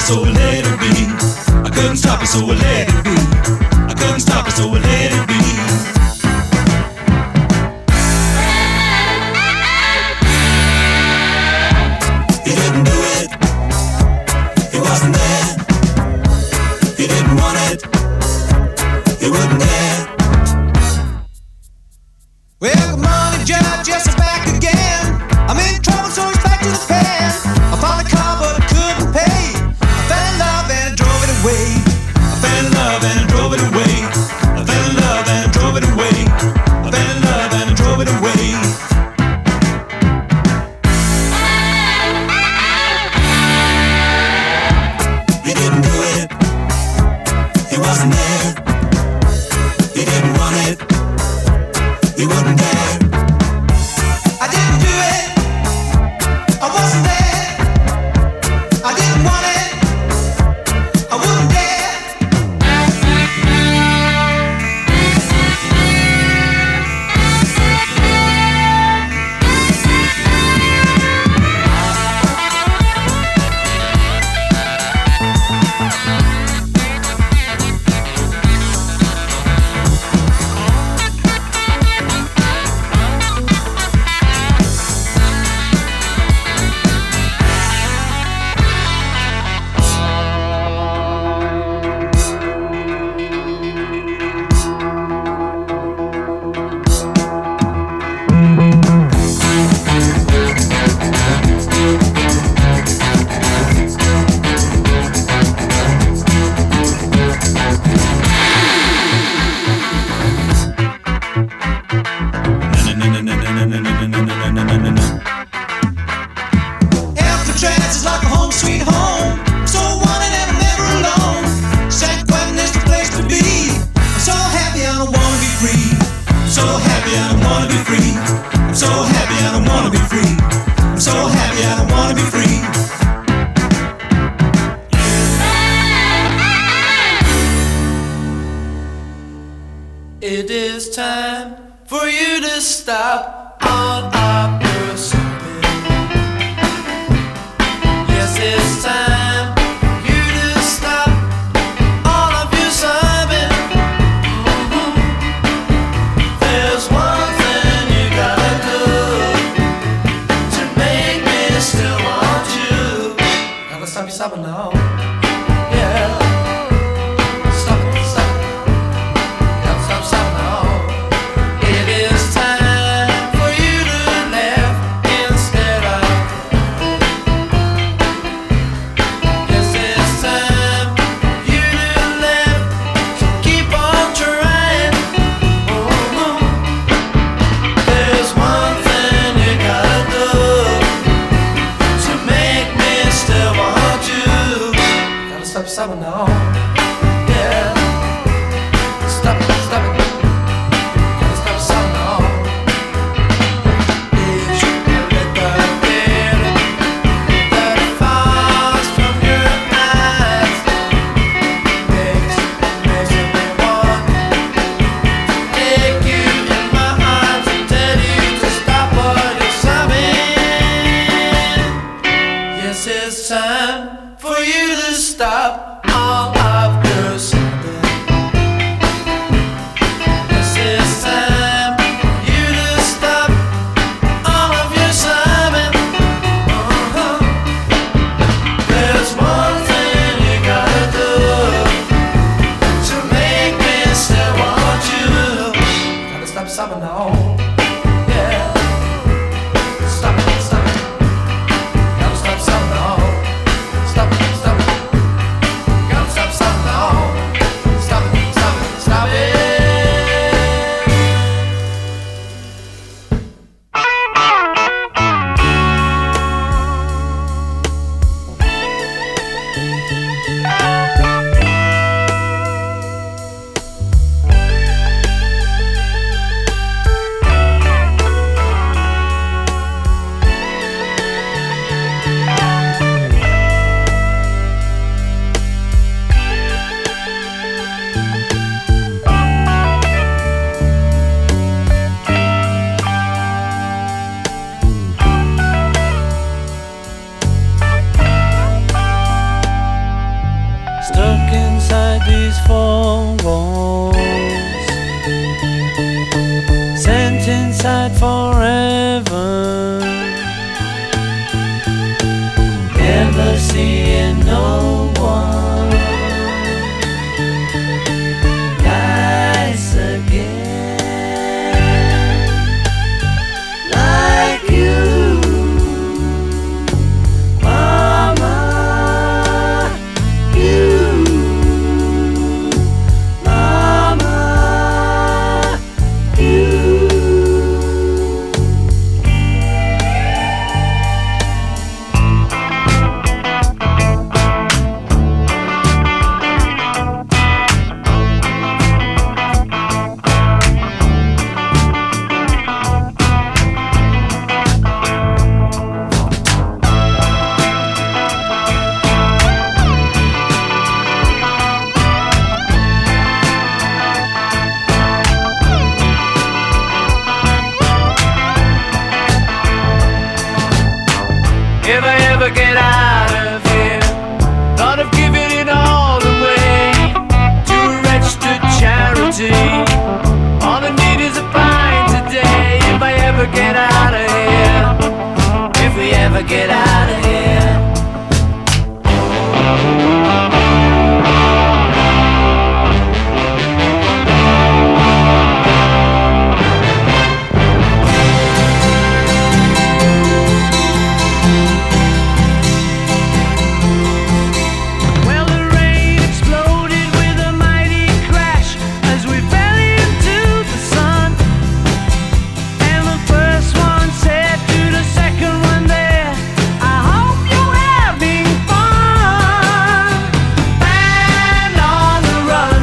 so I let it be. I couldn't stop it, so I let it be. I couldn't stop it, so I let it be. He didn't do it. He wasn't there. He didn't want it. He wouldn't dare. Well, good morning, Judge. Yes, I'm back again. I'm in trouble, so it's back to the pen. I bought a car, but I couldn't pay. I fell in love and I drove it away. I fell in love and I drove it away. I fell in love and I drove it away. I fell in love and I drove it away. He didn't do it. He wasn't there. He didn't want it. He wouldn't dare. I didn't do it. I wasn't there. I didn't want it. I wouldn't dare. Alcatraz is like a home sweet home. I'm so wanted and I'm never alone. San Quentin is the place to be. I'm so happy I don't wanna be free. I'm so happy I don't wanna be free. I'm so happy I don't wanna be free. I'm so happy I don't wanna be free. It is time for you to stop all of your sobbing. Yes, it's time for you to stop all of your sobbing. There's one thing you gotta do to make me still want you. Gotta stop your sobbing now. Yeah. Stop it, stop it. Gotta stop sobbing now. It is time for you to laugh instead of cry. Yes, it's time for you to laugh, so keep on trying. There's one thing you gotta do to make me still want you. Gotta stop sobbing now. Yeah. Stop it, stop it. Gotta stop sobbing now. Did you let the feeling that falls from your eyes makes me want to take you in my arms and tell you to stop what you're sobbing? Yes, it's time for you to stop all of your sobbing. Yes, it's time for you to stop all of your sobbing. There's one thing you gotta do to make me still want you. Gotta stop sobbing now. Yeah. Stop it, stop it. Gotta stop sobbing now. Stop it, stop it. Gotta stop sobbing now. Stop it, stop it, stop it. fight forever. Never seeing no one nice again like you, Mama. You, Mama. You. If I ever get out of here, thought of giving it all away to a registered charity. All I need is a pint today. If I ever get out of here, if we ever get out of here. Well, the rain exploded with a mighty crash as we fell into the sun. And the first one said to the second one there, I hope you're having fun. Band on the run,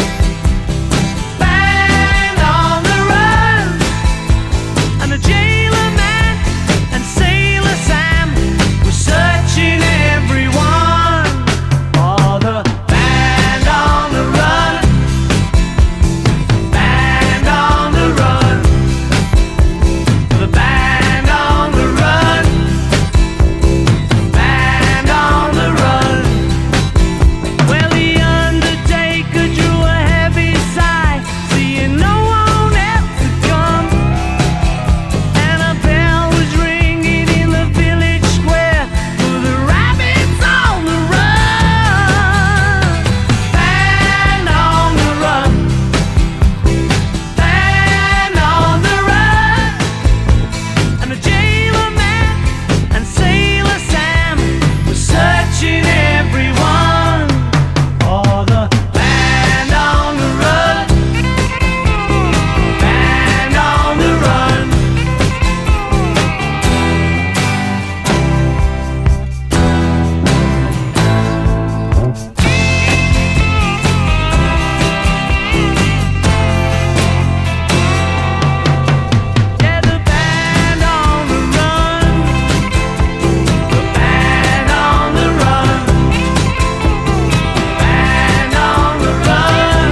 band on the run. And the jailer man and Sailor Sam were searching everyone for the band on the run, band on the run, the band on the run, band on the run. Well, the undertaker drew a heavy sigh, seeing no one else had come. And a bell was ringing in the village square for the rabbits on the run. Band on the run, band on the run. And the jailer man and Sailor Sam were searching everyone for the band on the run, band on the run. Yeah, the band on the run, the band on the run, band on the run,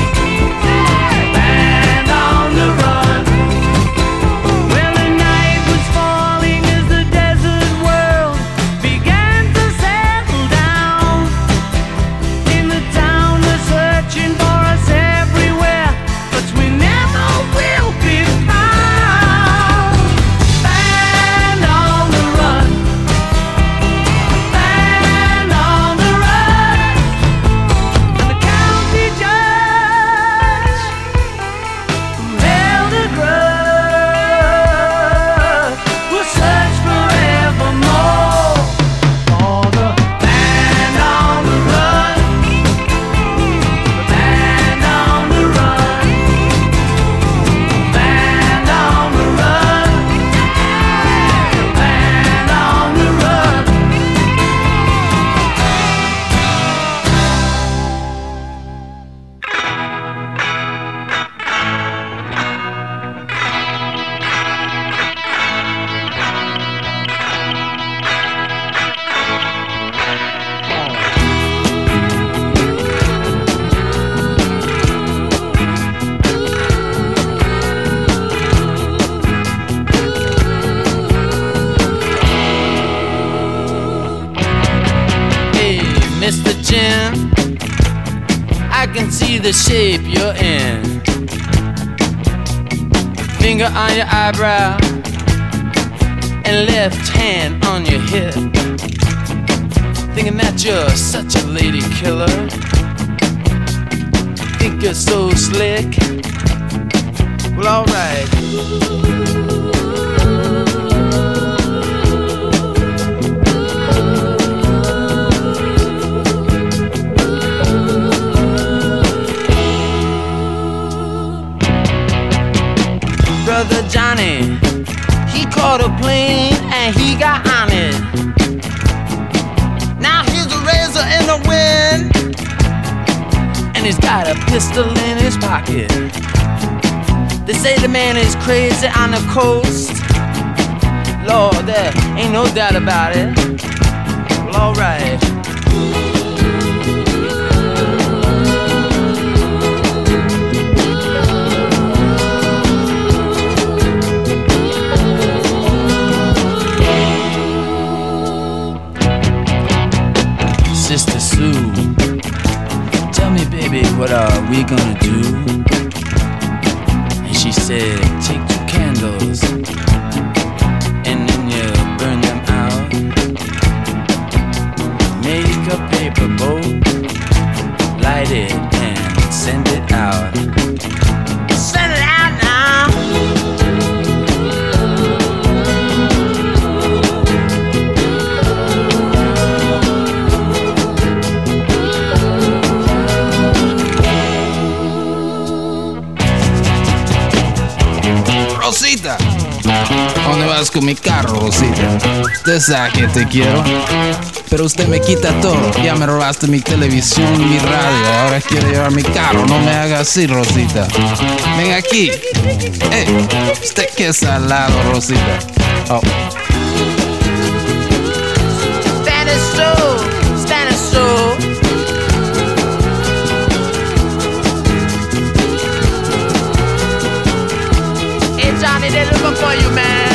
band on the run. Well, the night was falling as the desert world began to settle down. In the town they're searching for us everywhere, but we never will be found. Band on the run, band on the run. And the county judge who held a grudge will search forevermore for the band on the run, the band on the run, band on the run, band on the run. Hey, Mr. Chin, I can see the shape you're in. finger on your eyebrow and left hand on your hip, thinking that you're such a lady killer. Think you're so slick. Well, alright. Brother Johnny, he caught a plane and he got on it. Now he's a razor in the wind, and he's got a pistol in his pocket. They say the man is crazy on the coast. Lord, there ain't no doubt about it. Well, alright. Sister Sue, tell me, baby, what are we gonna do? And she said, take 2 candles and then you burn them out. Make a paper boat, light it and send it out. Send it out now. Rosita, ¿dónde vas con mi carro, Rosita? Usted sabe que te quiero, pero usted me quita todo. Ya me robaste mi televisión, mi radio, ahora quiere llevar mi carro. No me haga así, Rosita. Ven aquí. Usted qué salado, Rosita. Oh. Standing still, standing still. Hey Johnny, they're looking for you, man.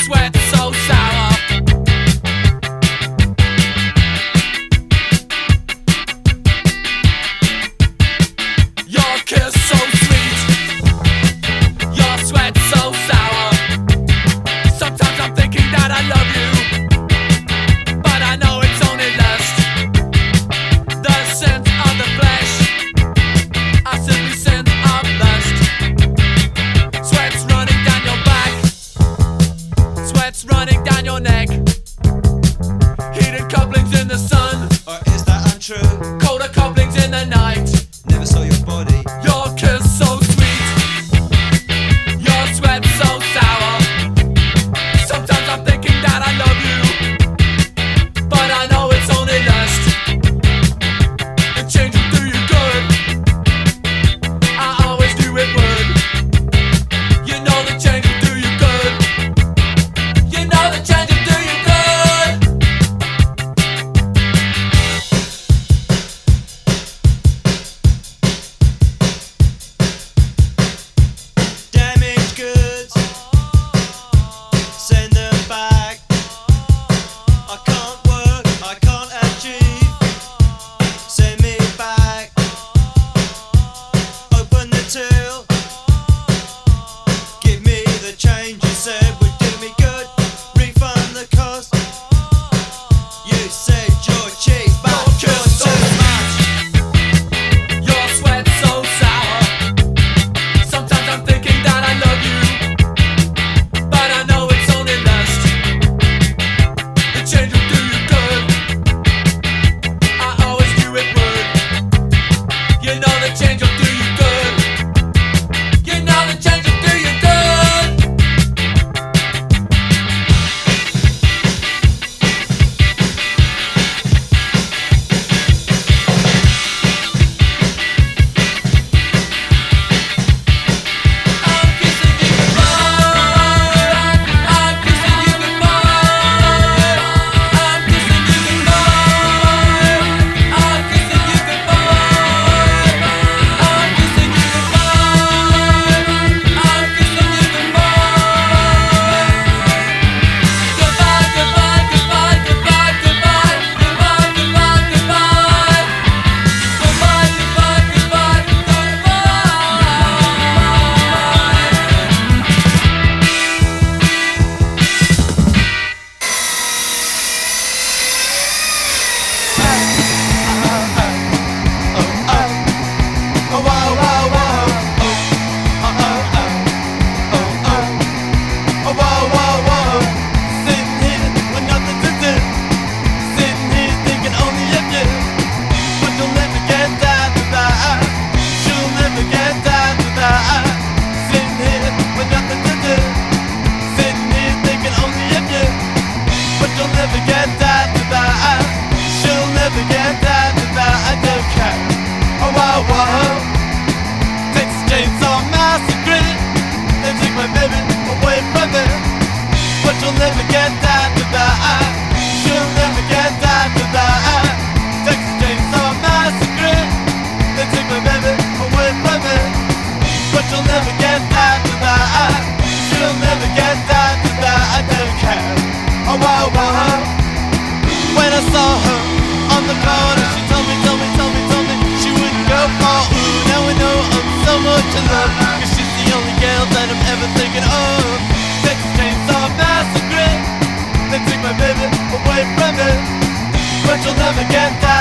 sweat so sour. Your kiss so sweet. Your sweat so sour. Sometimes I'm thinking that I love you, but I know it's only lust. The scent of the flesh, I simply scent of lust. Sweat's running down your back, sweat's running down your neck. Heated couplings in the sun, Or is that untrue? colder couplings in the night. Never saw your body. Your kiss so sweet, your sweat so sour. Sometimes I'm thinking that I love you, but I know it's only lust. The change will do you good, I always knew it would. You know the change will do you good. You know the change will do you good. Damaged goods, send them back. I can't work, I can't achieve. Send me back. Open the till. Give me the change you said would do me good. Refund the cost. You said you're cheap, but you're too much. Your sweat so sour. Sometimes I'm thinking that I love you, but I know it's only lust. The change will do you good, I always knew it would. You know the change will do you good. You know the change will do you good. I'm kissing you goodbye. I'm kissing you goodbye. I'm kissing you goodbye. I'm kissing you goodbye. I'm kissing you goodbye. I'm kissing you goodbye. Goodbye, goodbye, goodbye, goodbye, goodbye, goodbye, goodbye, goodbye. Goodbye, goodbye, goodbye, Oh, wow, wow, wow. Oh, wow, wow, wow. Sitting here with nothing to do. Sitting here thinking only of you. But you'll never get that to that. You'll never get that to that. Sitting here with nothing to do. Sitting here thinking only of you. But you'll never get that to that. You'll never get that to that. I don't care. Oh, wow, wow. Texas Chainsaw Massacre. They take my baby away from me, but you'll never get that to that. You'll never get that to that. Texas Chainsaw Massacre. They take my baby away from me, but you'll never get that to that. You'll never get that to that. I don't care. Oh, wow, wow. When I saw her on the corner, she told me she wouldn't go far. Ooh, now I know I'm so much in love, 'cause she's the only girl that I'm ever thinking of. Texas Chainsaw Massacre. They took my baby away from me, but you'll never get that.